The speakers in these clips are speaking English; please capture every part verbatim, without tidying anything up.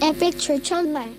Epic Church Online.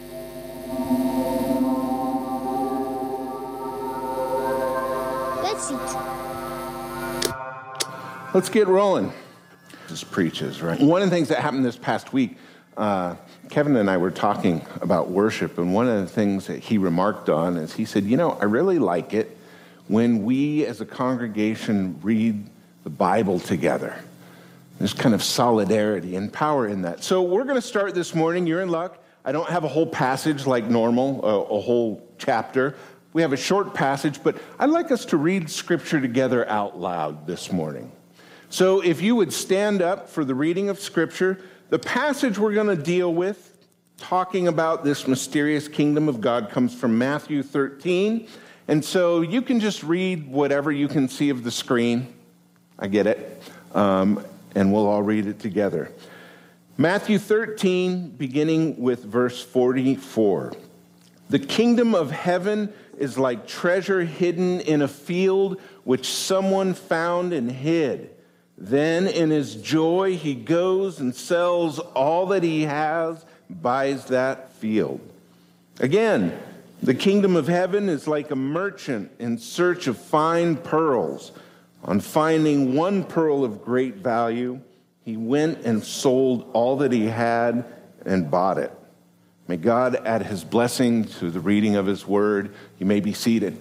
Let's eat. Let's get rolling. This preaches, right? One of the things that happened this past week, uh, Kevin and I were talking about worship, and one of the things that he remarked on is he said, you know, I really like it when we as a congregation read the Bible together. There's kind of solidarity and power in that. So we're going to start this morning. You're in luck. I don't have a whole passage like normal, a, a whole chapter. We have a short passage, but I'd like us to read Scripture together out loud this morning. So if you would stand up for the reading of Scripture, the passage we're going to deal with, talking about this mysterious kingdom of God, comes from Matthew thirteen. And so you can just read whatever you can see of the screen. I get it. Um, and we'll all read it together. Matthew thirteen, beginning with verse forty-four. The kingdom of heaven is like treasure hidden in a field which someone found and hid. Then in his joy he goes and sells all that he has, buys that field. Again, the kingdom of heaven is like a merchant in search of fine pearls. On finding one pearl of great value, he went and sold all that he had and bought it. May God add his blessing to the reading of his word. You may be seated.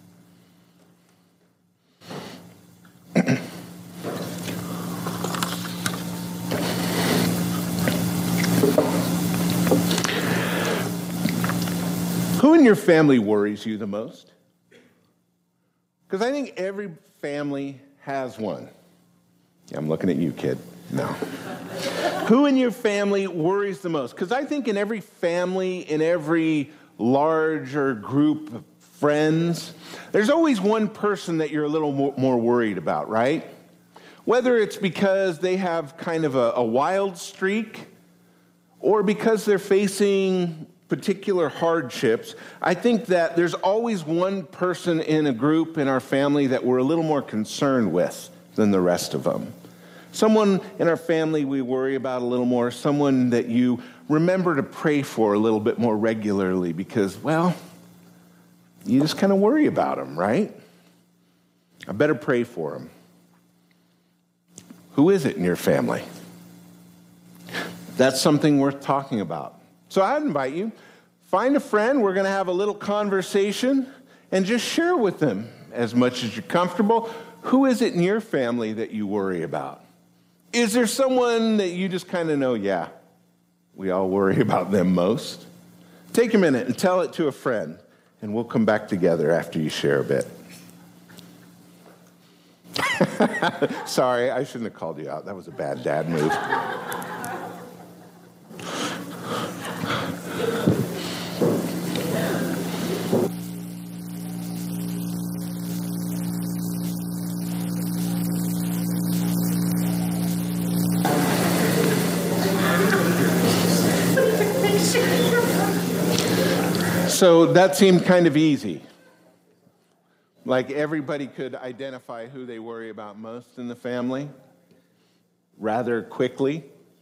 Who in your family worries you the most? Because I think every family has one. Yeah, I'm looking at you, kid. No. Who in your family worries the most? Because I think in every family, in every larger group of friends, there's always one person that you're a little more, more worried about, right? Whether it's because they have kind of a, a wild streak or because they're facing particular hardships, I think that there's always one person in a group in our family that we're a little more concerned with than the rest of them. Someone in our family we worry about a little more, someone that you remember to pray for a little bit more regularly because, well, you just kind of worry about them, right? I better pray for them. Who is it in your family? That's something worth talking about. So I'd invite you, find a friend, we're going to have a little conversation, and just share with them as much as you're comfortable. Who is it in your family that you worry about? Is there someone that you just kind of know, yeah, we all worry about them most? Take a minute and tell it to a friend, and we'll come back together after you share a bit. Sorry, I shouldn't have called you out. That was a bad dad move. So that seemed kind of easy. Like everybody could identify who they worry about most in the family rather quickly.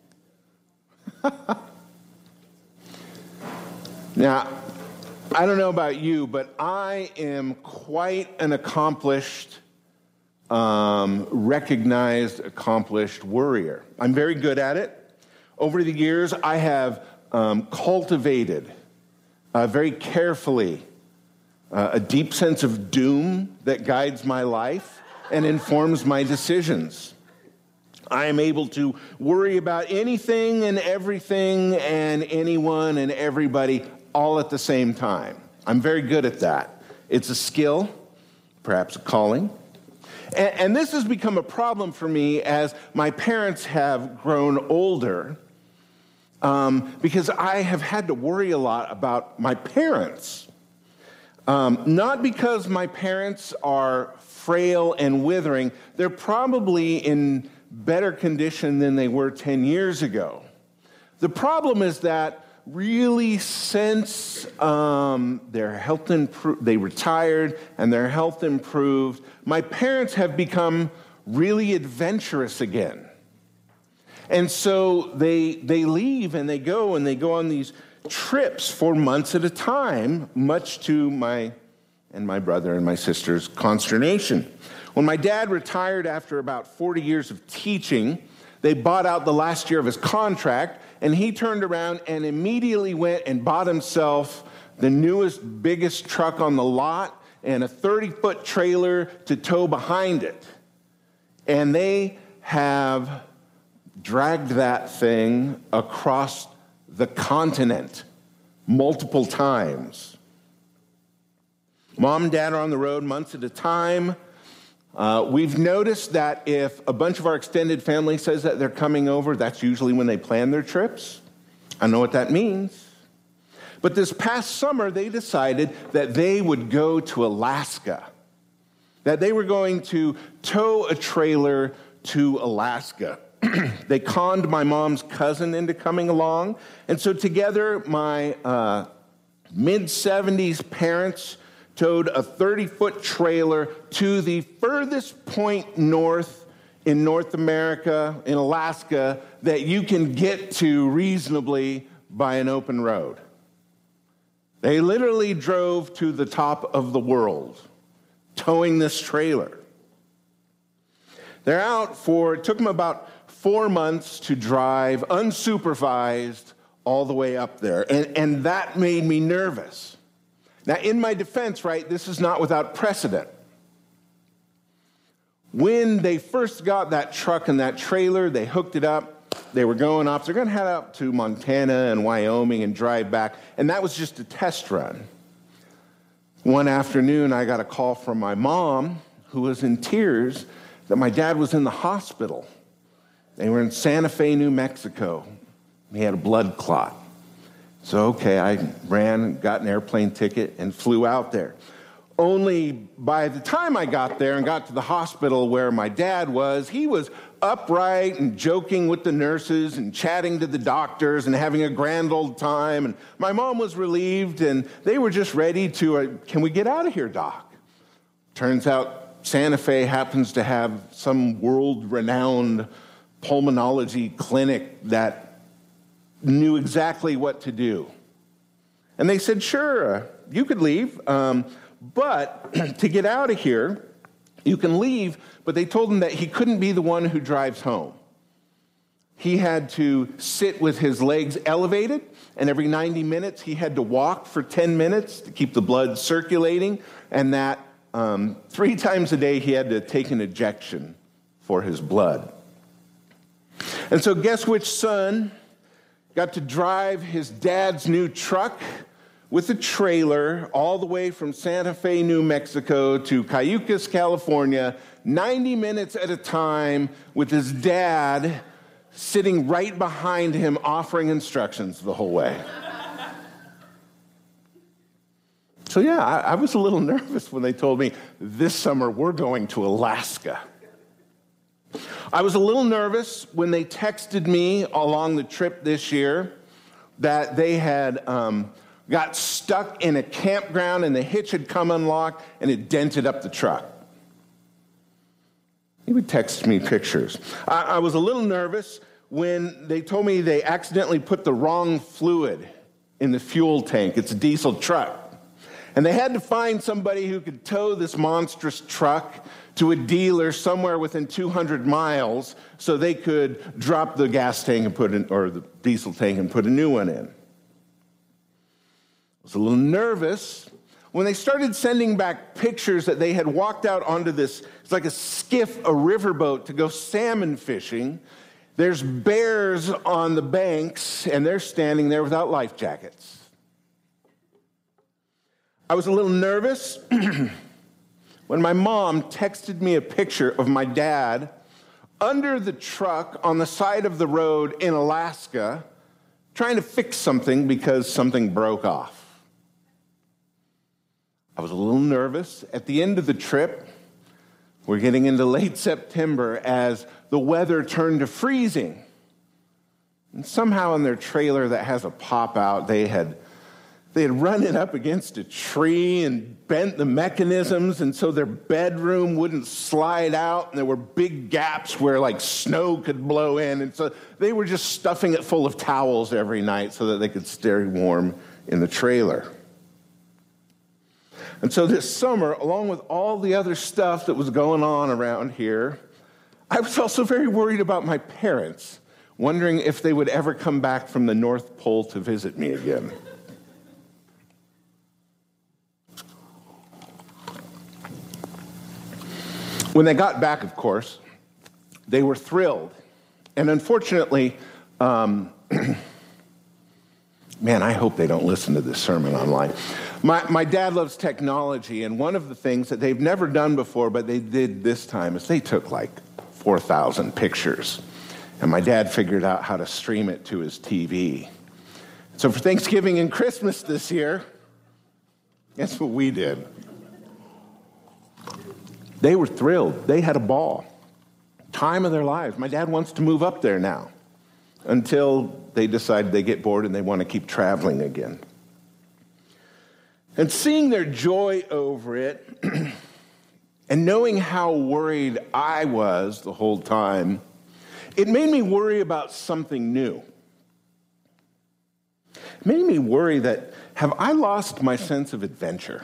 Now, I don't know about you, but I am quite an accomplished, um, recognized, accomplished worrier. I'm very good at it. Over the years, I have um, cultivated uh, very carefully uh, a deep sense of doom that guides my life and informs my decisions. I am able to worry about anything and everything and anyone and everybody all at the same time. I'm very good at that. It's a skill, perhaps a calling. And, and this has become a problem for me as my parents have grown older, um, because I have had to worry a lot about my parents. Um, not because my parents are frail and withering. They're probably in better condition than they were ten years ago. The problem is that really since um, their health improved, they retired and their health improved, my parents have become really adventurous again. And so they they leave and they go and they go on these trips for months at a time, much to my and my brother and my sister's consternation. When my dad retired after about forty years of teaching, they bought out the last year of his contract, and he turned around and immediately went and bought himself the newest, biggest truck on the lot and a thirty-foot trailer to tow behind it. And they have dragged that thing across the continent multiple times. Mom and Dad are on the road months at a time. Uh, we've noticed that if a bunch of our extended family says that they're coming over, that's usually when they plan their trips. I know what that means. But this past summer, they decided that they would go to Alaska, that they were going to tow a trailer to Alaska. They conned my mom's cousin into coming along. And so together, my uh, mid-seventies parents towed a thirty-foot trailer to the furthest point north in North America, in Alaska, that you can get to reasonably by an open road. They literally drove to the top of the world, towing this trailer. They're out for, it took them about four months to drive unsupervised all the way up there. And, and that made me nervous. Now, in my defense, right, this is not without precedent. When they first got that truck and that trailer, they hooked it up. They were going off. They're going to head up to Montana and Wyoming and drive back. And that was just a test run. One afternoon, I got a call from my mom, who was in tears, that my dad was in the hospital. They were in Santa Fe, New Mexico. He had a blood clot. So, okay, I ran, got an airplane ticket, and flew out there. Only by the time I got there and got to the hospital where my dad was, he was upright and joking with the nurses and chatting to the doctors and having a grand old time. And my mom was relieved, and they were just ready to, uh, can we get out of here, Doc? Turns out Santa Fe happens to have some world-renowned pulmonology clinic that knew exactly what to do. And they said, sure, you could leave, um, but to get out of here, you can leave, but they told him that he couldn't be the one who drives home. He had to sit with his legs elevated, and every ninety minutes he had to walk for ten minutes to keep the blood circulating, and that um, three times a day he had to take an ejection for his blood. And so guess which son got to drive his dad's new truck with a trailer all the way from Santa Fe, New Mexico to Cayucas, California, ninety minutes at a time with his dad sitting right behind him offering instructions the whole way. So yeah, I, I was a little nervous when they told me this summer we're going to Alaska. I was a little nervous when they texted me along the trip this year that they had um, got stuck in a campground and the hitch had come unlocked and it dented up the truck. He would text me pictures. I, I was a little nervous when they told me they accidentally put the wrong fluid in the fuel tank. It's a diesel truck. And they had to find somebody who could tow this monstrous truck to a dealer somewhere within two hundred miles so they could drop the gas tank and put in, or the diesel tank and put a new one in. I was a little nervous when they started sending back pictures that they had walked out onto this, it's like a skiff, a riverboat to go salmon fishing. There's bears on the banks and they're standing there without life jackets. I was a little nervous when my mom texted me a picture of my dad under the truck on the side of the road in Alaska trying to fix something because something broke off. I was a little nervous. At the end of the trip, we're getting into late September as the weather turned to freezing. And somehow in their trailer that has a pop-out, they had They had run it up against a tree and bent the mechanisms, and so their bedroom wouldn't slide out, and there were big gaps where like snow could blow in, and so they were just stuffing it full of towels every night so that they could stay warm in the trailer. And so this summer, along with all the other stuff that was going on around here, I was also very worried about my parents, wondering if they would ever come back from the North Pole to visit me again. When they got back, of course, they were thrilled. And unfortunately, um, man, I hope they don't listen to this sermon online. My, my dad loves technology, and one of the things that they've never done before, but they did this time, is they took like four thousand pictures. And my dad figured out how to stream it to his T V. So for Thanksgiving and Christmas this year, that's what we did. They were thrilled. They had a ball. Time of their lives. My dad wants to move up there now until they decide they get bored and they want to keep traveling again. And seeing their joy over it and knowing how worried I was the whole time, it made me worry about something new. It made me worry that, have I lost my sense of adventure?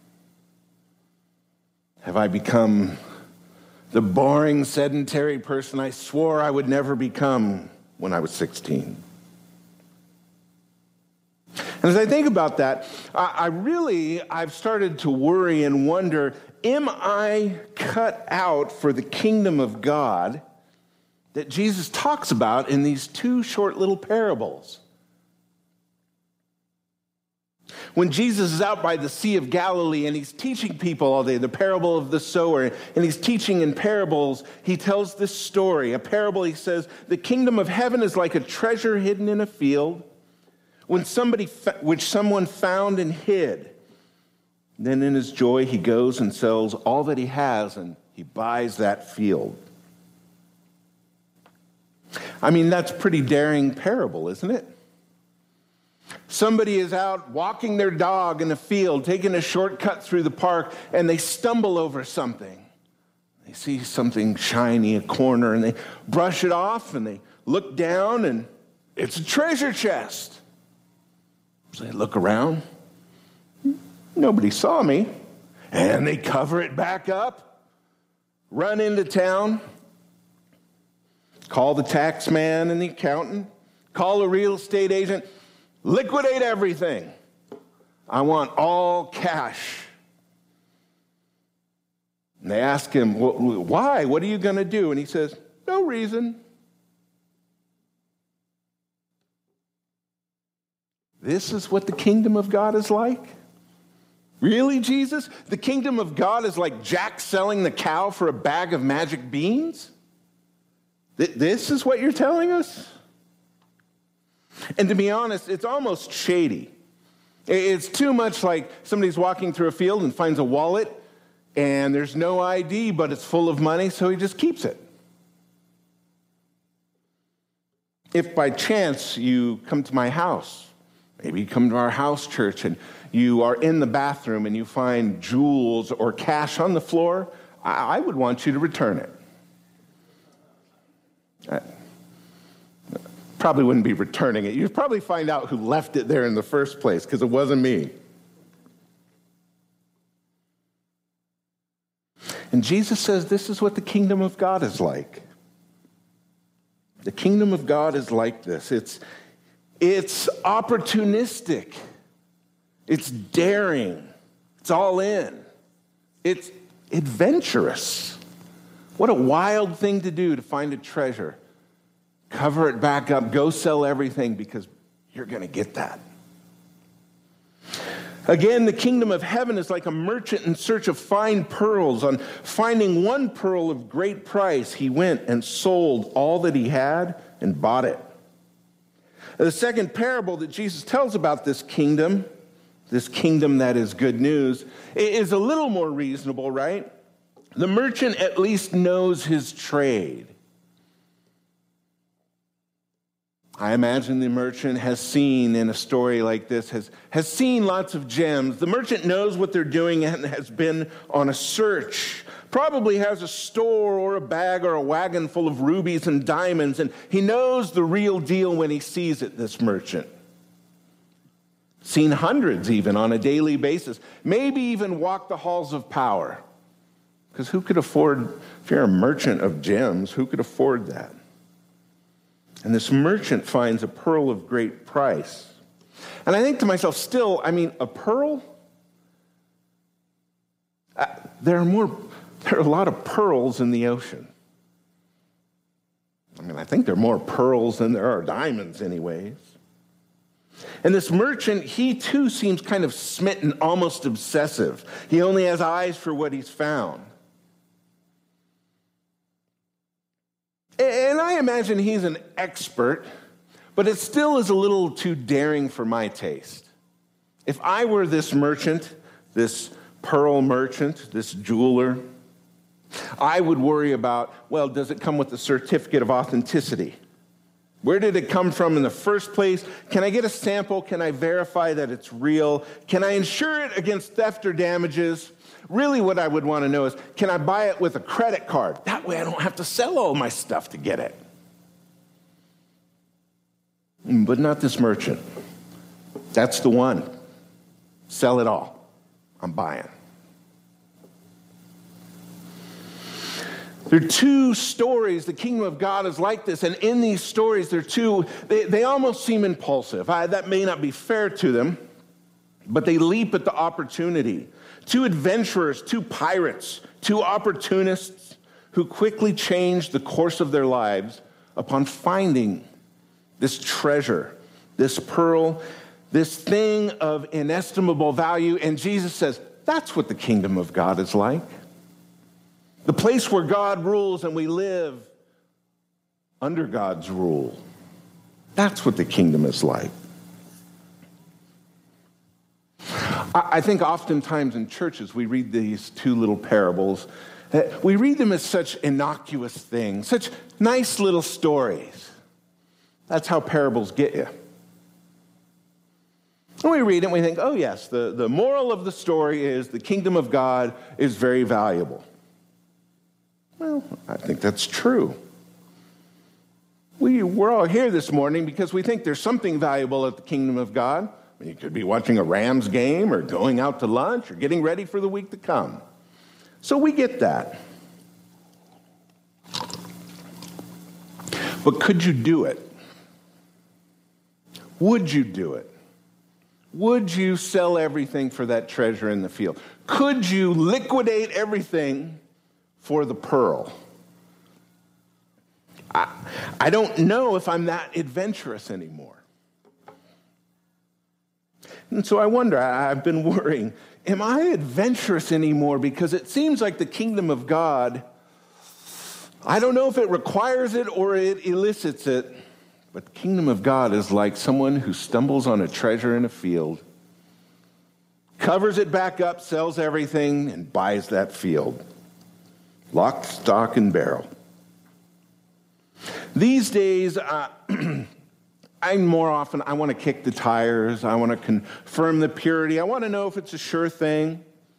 Have I become the boring, sedentary person I swore I would never become when I was sixteen? And as I think about that, I, I really, I've started to worry and wonder, am I cut out for the kingdom of God that Jesus talks about in these two short little parables? When Jesus is out by the Sea of Galilee and he's teaching people all day, the parable of the sower, and he's teaching in parables, he tells this story. A parable, he says, the kingdom of heaven is like a treasure hidden in a field, when somebody, which someone found and hid. Then in his joy, he goes and sells all that he has and he buys that field. I mean, that's a pretty daring parable, isn't it? Somebody is out walking their dog in a field, taking a shortcut through the park, and they stumble over something. They see something shiny, a corner, and they brush it off, and they look down, and it's a treasure chest. So they look around. Nobody saw me. And they cover it back up, run into town, call the tax man and the accountant, call a real estate agent, liquidate everything. I want all cash. And they ask him, why? What are you going to do? And he says, no reason. This is what the kingdom of God is like? Really, Jesus? The kingdom of God is like Jack selling the cow for a bag of magic beans? This is what you're telling us? And to be honest, it's almost shady. It's too much like somebody's walking through a field and finds a wallet, and there's no I D, but it's full of money, so he just keeps it. If by chance you come to my house, maybe you come to our house church, and you are in the bathroom and you find jewels or cash on the floor, I would want you to return it. I probably wouldn't be returning it. You'd probably find out who left it there in the first place, because it wasn't me. And Jesus says this is what the kingdom of God is like. The kingdom of God is like this. It's, it's opportunistic. It's daring. It's all in. It's adventurous. What a wild thing to do, to find a treasure, cover it back up, go sell everything, because you're going to get that. Again, the kingdom of heaven is like a merchant in search of fine pearls. On finding one pearl of great price, he went and sold all that he had and bought it. The second parable that Jesus tells about this kingdom, this kingdom that is good news, is a little more reasonable, right? The merchant at least knows his trade. I imagine the merchant has seen in a story like this, has, has seen lots of gems. The merchant knows what they're doing and has been on a search. Probably has a store or a bag or a wagon full of rubies and diamonds, and he knows the real deal when he sees it, this merchant. Seen hundreds even on a daily basis. Maybe even walked the halls of power. Because who could afford, if you're a merchant of gems, who could afford that? And this merchant finds a pearl of great price. And I think to myself, still, I mean, a pearl? Uh, there are more, there are a lot of pearls in the ocean. I mean, I think there are more pearls than there are diamonds anyways. And this merchant, he too seems kind of smitten, almost obsessive. He only has eyes for what he's found. And I imagine he's an expert, but it still is a little too daring for my taste. If I were this merchant, this pearl merchant, this jeweler, I would worry about, well, does it come with a certificate of authenticity? Where did it come from in the first place? Can I get a sample? Can I verify that it's real? Can I insure it against theft or damages? Really what I would want to know is, can I buy it with a credit card? That way I don't have to sell all my stuff to get it. But not this merchant. That's the one. Sell it all. I'm buying. There are two stories. The kingdom of God is like this. And in these stories, there are two, they, they almost seem impulsive. I, that may not be fair to them, but they leap at the opportunity. Two adventurers, two pirates, two opportunists who quickly change the course of their lives upon finding this treasure, this pearl, this thing of inestimable value. And Jesus says, that's what the kingdom of God is like. The place where God rules and we live under God's rule. That's what the kingdom is like. I think oftentimes in churches we read these two little parables. We read them as such innocuous things, such nice little stories. That's how parables get you. And we read it and we think, oh yes, the, the moral of the story is the kingdom of God is very valuable. Well, I think that's true. We, we're all here this morning because we think there's something valuable at the kingdom of God. You could be watching a Rams game or going out to lunch or getting ready for the week to come. So we get that. But could you do it? Would you do it? Would you sell everything for that treasure in the field? Could you liquidate everything for the pearl? I, I don't know if I'm that adventurous anymore. And so I wonder, I've been worrying, am I adventurous anymore? Because it seems like the kingdom of God, I don't know if it requires it or it elicits it, but the kingdom of God is like someone who stumbles on a treasure in a field, covers it back up, sells everything, and buys that field. Lock, stock, and barrel. These days, uh, I more often, I want to kick the tires. I want to confirm the purity. I want to know if it's a sure thing.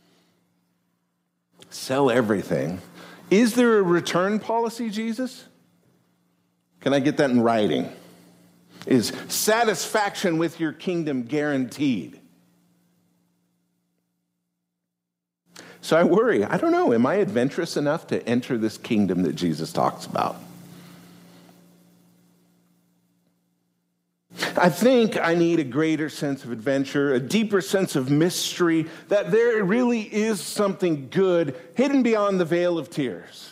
Sell everything. Is there a return policy, Jesus? Can I get that in writing? Is satisfaction with your kingdom guaranteed? So I worry, I don't know, am I adventurous enough to enter this kingdom that Jesus talks about? I think I need a greater sense of adventure, a deeper sense of mystery, that there really is something good hidden beyond the veil of tears.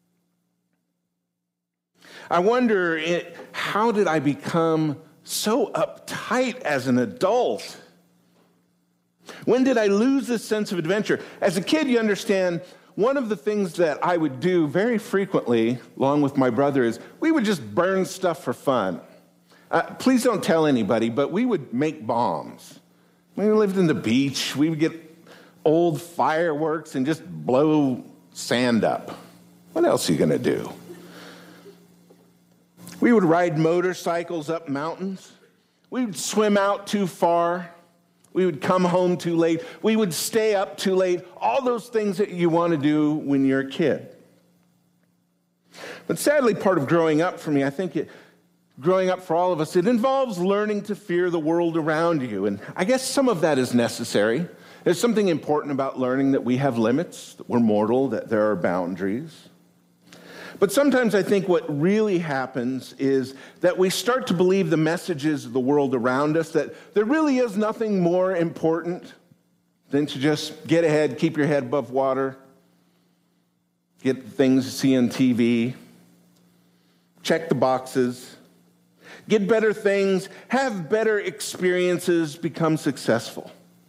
I wonder, it, how did I become so uptight as an adult? When did I lose this sense of adventure? As a kid, you understand, one of the things that I would do very frequently, along with my brother, is we would just burn stuff for fun. Uh, please don't tell anybody, but we would make bombs. We lived in the beach. We would get old fireworks and just blow sand up. What else are you going to do? We would ride motorcycles up mountains. We would swim out too far. We would come home too late. We would stay up too late. All those things that you want to do when you're a kid. But sadly, part of growing up for me, I think it, growing up for all of us, it involves learning to fear the world around you. And I guess some of that is necessary. There's something important about learning that we have limits, that we're mortal, that there are boundaries. But sometimes I think what really happens is that we start to believe the messages of the world around us, that there really is nothing more important than to just get ahead, keep your head above water, get things to see on T V, check the boxes, get better things, have better experiences, become successful.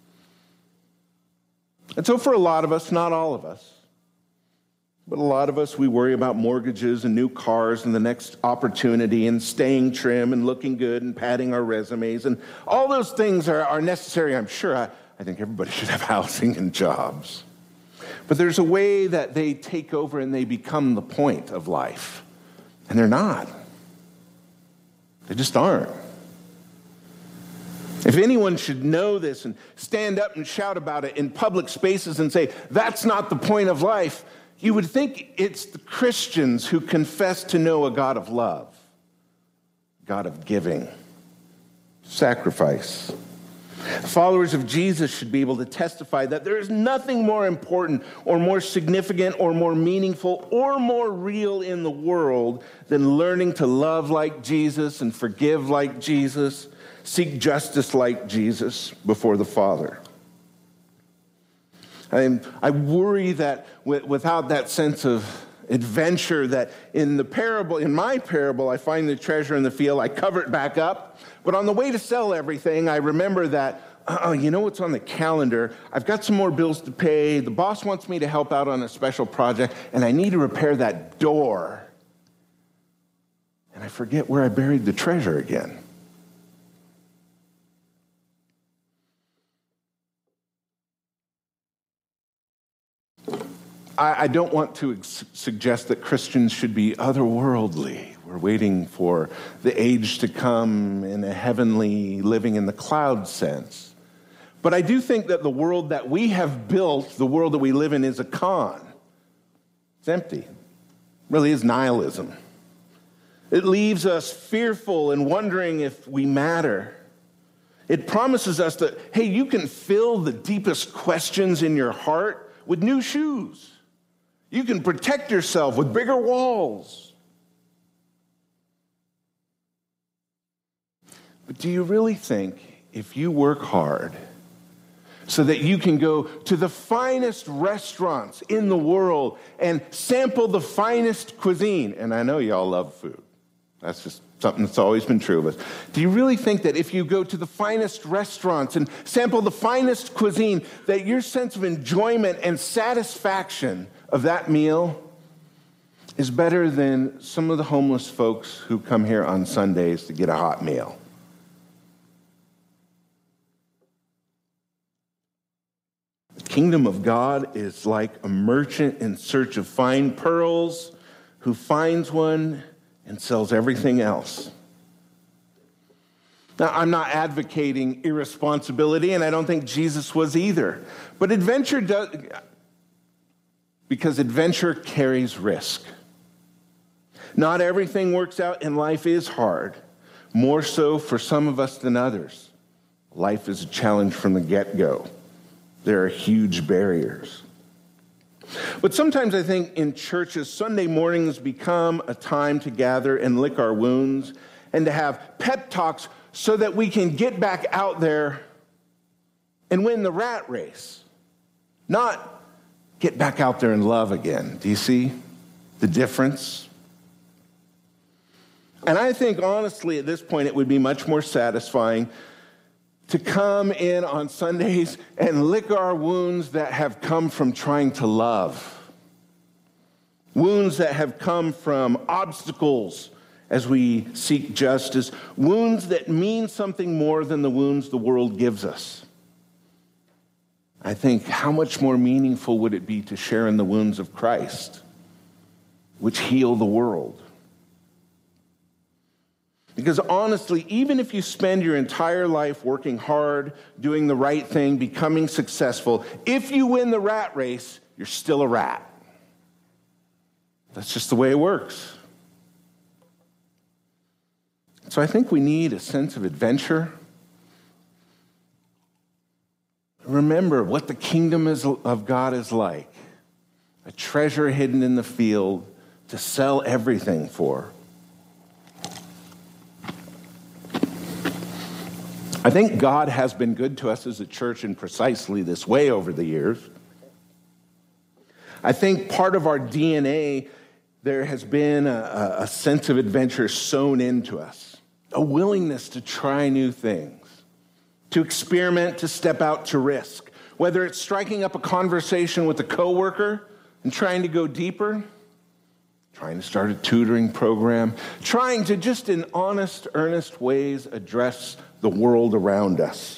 And so for a lot of us, not all of us, but a lot of us, we worry about mortgages and new cars and the next opportunity and staying trim and looking good and padding our resumes. And all those things are, are necessary, I'm sure. I, I think everybody should have housing and jobs. But there's a way that they take over and they become the point of life. And they're not. They just aren't. If anyone should know this and stand up and shout about it in public spaces and say, that's not the point of life, you would think it's the Christians who confess to know a God of love, God of giving, sacrifice. Followers of Jesus should be able to testify that there is nothing more important or more significant or more meaningful or more real in the world than learning to love like Jesus and forgive like Jesus, seek justice like Jesus before the Father. I, I worry that without that sense of adventure, that in the parable, in my parable, I find the treasure in the field, I cover it back up. But on the way to sell everything, I remember that, oh, you know what's on the calendar? I've got some more bills to pay. The boss wants me to help out on a special project, and I need to repair that door. And I forget where I buried the treasure again. I don't want to ex- suggest that Christians should be otherworldly. We're waiting for the age to come in a heavenly, living in the cloud sense. But I do think that the world that we have built, the world that we live in, is a con. It's empty. It really is nihilism. It leaves us fearful and wondering if we matter. It promises us that, hey, you can fill the deepest questions in your heart with new shoes. You can protect yourself with bigger walls. But do you really think if you work hard so that you can go to the finest restaurants in the world and sample the finest cuisine, and I know y'all love food. That's just something that's always been true of us. Do you really think that if you go to the finest restaurants and sample the finest cuisine, that your sense of enjoyment and satisfaction of that meal is better than some of the homeless folks who come here on Sundays to get a hot meal? The kingdom of God is like a merchant in search of fine pearls who finds one and sells everything else. Now, I'm not advocating irresponsibility, and I don't think Jesus was either. But adventure does, because adventure carries risk. Not everything works out, and life is hard, more so for some of us than others. Life is a challenge from the get-go. There are huge barriers. But sometimes I think in churches, Sunday mornings become a time to gather and lick our wounds and to have pep talks so that we can get back out there and win the rat race. Not get back out there and love again. Do you see the difference? And I think, honestly, at this point, it would be much more satisfying to come in on Sundays and lick our wounds that have come from trying to love. Wounds that have come from obstacles as we seek justice. Wounds that mean something more than the wounds the world gives us. I think, how much more meaningful would it be to share in the wounds of Christ, which heal the world? Because honestly, even if you spend your entire life working hard, doing the right thing, becoming successful, if you win the rat race, you're still a rat. That's just the way it works. So I think we need a sense of adventure. Remember what the kingdom is, of God is like. A treasure hidden in the field to sell everything for. I think God has been good to us as a church in precisely this way over the years. I think part of our D N A, there has been a, a sense of adventure sewn into us, a willingness to try new things, to experiment, to step out to risk, whether it's striking up a conversation with a coworker and trying to go deeper, trying to start a tutoring program, trying to just in honest, earnest ways address the world around us.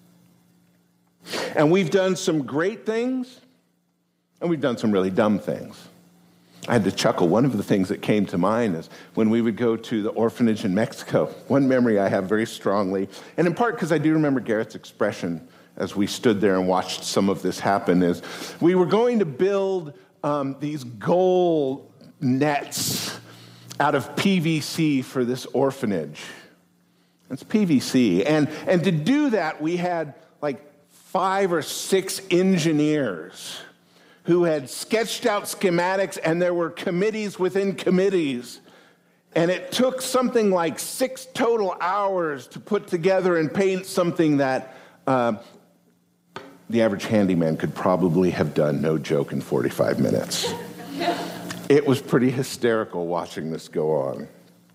And we've done some great things, and we've done some really dumb things. I had to chuckle. One of the things that came to mind is when we would go to the orphanage in Mexico. One memory I have very strongly, and in part because I do remember Garrett's expression as we stood there and watched some of this happen, is we were going to build um, these goal nets out of P V C for this orphanage. It's P V C. And, and to do that, we had like five or six engineers who had sketched out schematics, and there were committees within committees. And it took something like six total hours to put together and paint something that uh, the average handyman could probably have done, no joke, in forty-five minutes. It was pretty hysterical watching this go on.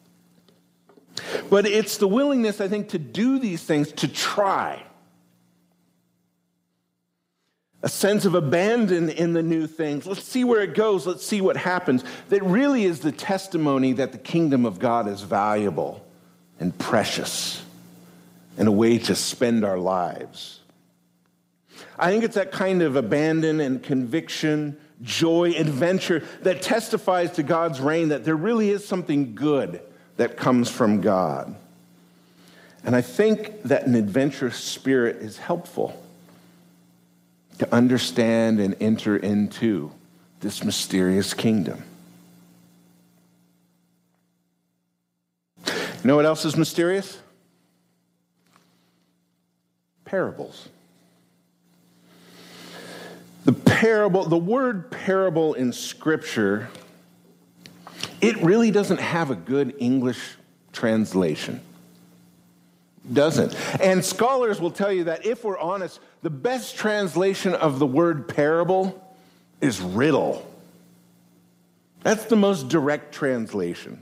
But it's the willingness, I think, to do these things, to try. A sense of abandon in the new things. Let's see where it goes. Let's see what happens. That really is the testimony that the kingdom of God is valuable and precious and a way to spend our lives. I think it's that kind of abandon and conviction, joy, adventure that testifies to God's reign, that there really is something good that comes from God. And I think that an adventurous spirit is helpful to understand and enter into this mysterious kingdom. You know what else is mysterious? Parables. The parable, the word parable in Scripture, it really doesn't have a good English translation. Doesn't. And scholars will tell you that if we're honest, the best translation of the word parable is riddle. That's the most direct translation.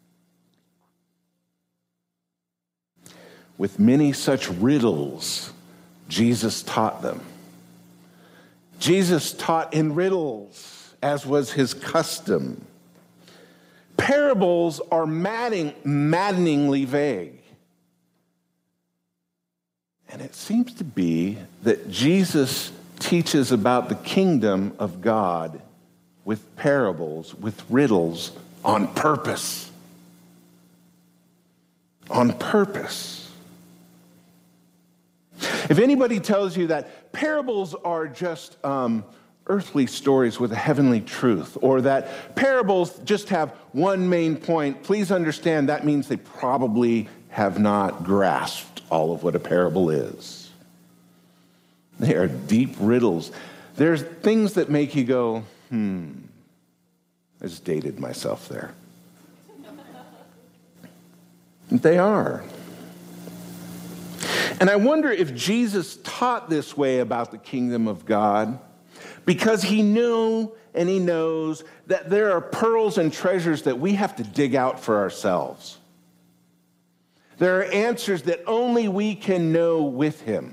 With many such riddles, Jesus taught them. Jesus taught in riddles, as was his custom. Parables are madding, maddeningly vague. And it seems to be that Jesus teaches about the kingdom of God with parables, with riddles, on purpose. On purpose. If anybody tells you that parables are just um, earthly stories with a heavenly truth, or that parables just have one main point, please understand that means they probably have not grasped all of what a parable is. They are deep riddles. There's things that make you go, hmm, I just dated myself there. They are. And I wonder if Jesus taught this way about the kingdom of God because he knew and he knows that there are pearls and treasures that we have to dig out for ourselves. There are answers that only we can know with him.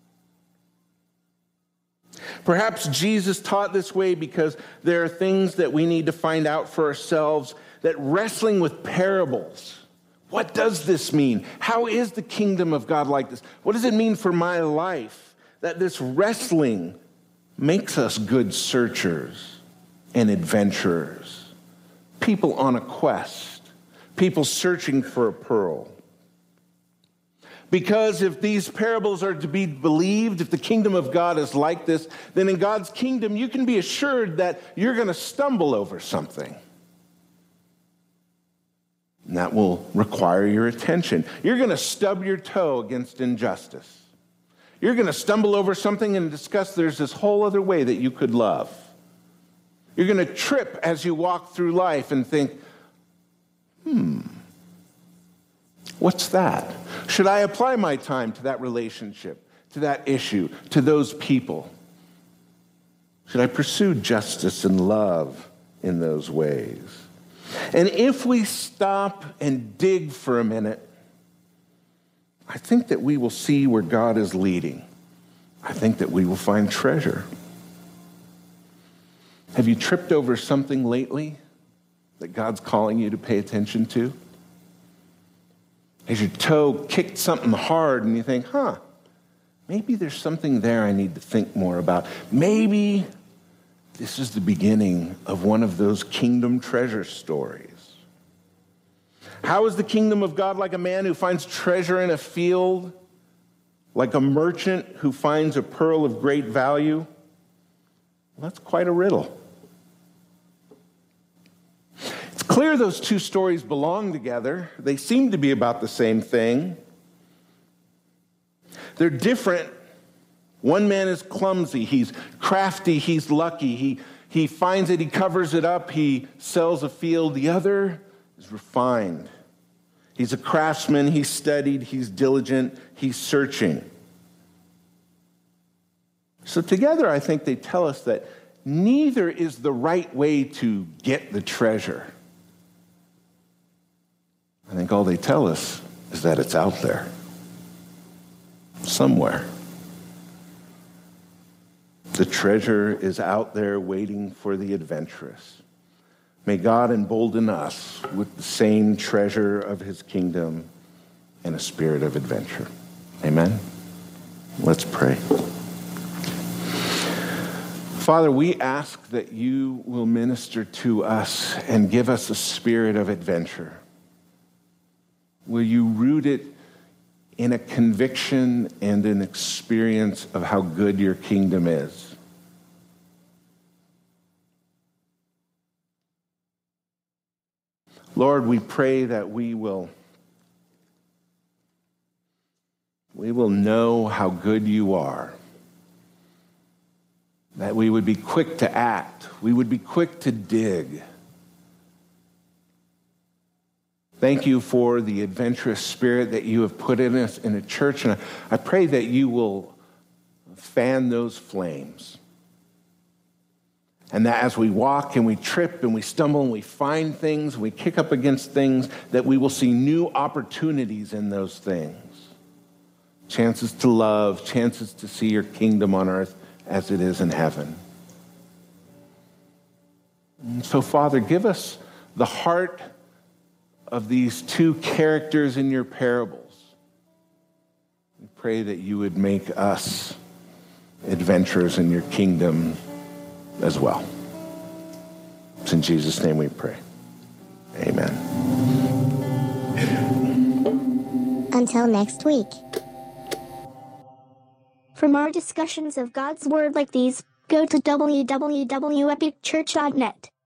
Perhaps Jesus taught this way because there are things that we need to find out for ourselves, that wrestling with parables, what does this mean? How is the kingdom of God like this? What does it mean for my life? That this wrestling makes us good searchers and adventurers, people on a quest, people searching for a pearl. Because if these parables are to be believed, if the kingdom of God is like this, then in God's kingdom you can be assured that you're going to stumble over something. And that will require your attention. You're going to stub your toe against injustice. You're going to stumble over something and discuss there's this whole other way that you could love. You're going to trip as you walk through life and think, hmm, what's that? Should I apply my time to that relationship, to that issue, to those people? Should I pursue justice and love in those ways? And if we stop and dig for a minute, I think that we will see where God is leading. I think that we will find treasure. Have you tripped over something lately that God's calling you to pay attention to? Has your toe kicked something hard and you think, huh, maybe there's something there I need to think more about. Maybe this is the beginning of one of those kingdom treasure stories. How is the kingdom of God like a man who finds treasure in a field? Like a merchant who finds a pearl of great value? Well, that's quite a riddle. It's clear those two stories belong together. They seem to be about the same thing. They're different. One man is clumsy, he's crafty, he's lucky, he, he finds it, he covers it up, he sells a field. The other is refined. He's a craftsman, he's studied, he's diligent, he's searching. So together, I think they tell us that neither is the right way to get the treasure. I think all they tell us is that it's out there, somewhere. The treasure is out there waiting for the adventurous. May God embolden us with the same treasure of his kingdom and a spirit of adventure. Amen? Let's pray. Father, we ask that you will minister to us and give us a spirit of adventure. Will you root it in a conviction and an experience of how good your kingdom is? Lord, we pray that we will, we will know how good you are, that we would be quick to act, we would be quick to dig. Thank you for the adventurous spirit that you have put in us in a church, and I pray that you will fan those flames. And that as we walk and we trip and we stumble and we find things, and we kick up against things, that we will see new opportunities in those things. Chances to love, chances to see your kingdom on earth as it is in heaven. And so, Father, give us the heart of these two characters in your parables. We pray that you would make us adventurers in your kingdom as well. It's in Jesus' name we pray. Amen. Until next week. For more discussions of God's Word like these, go to w w w dot epic church dot net.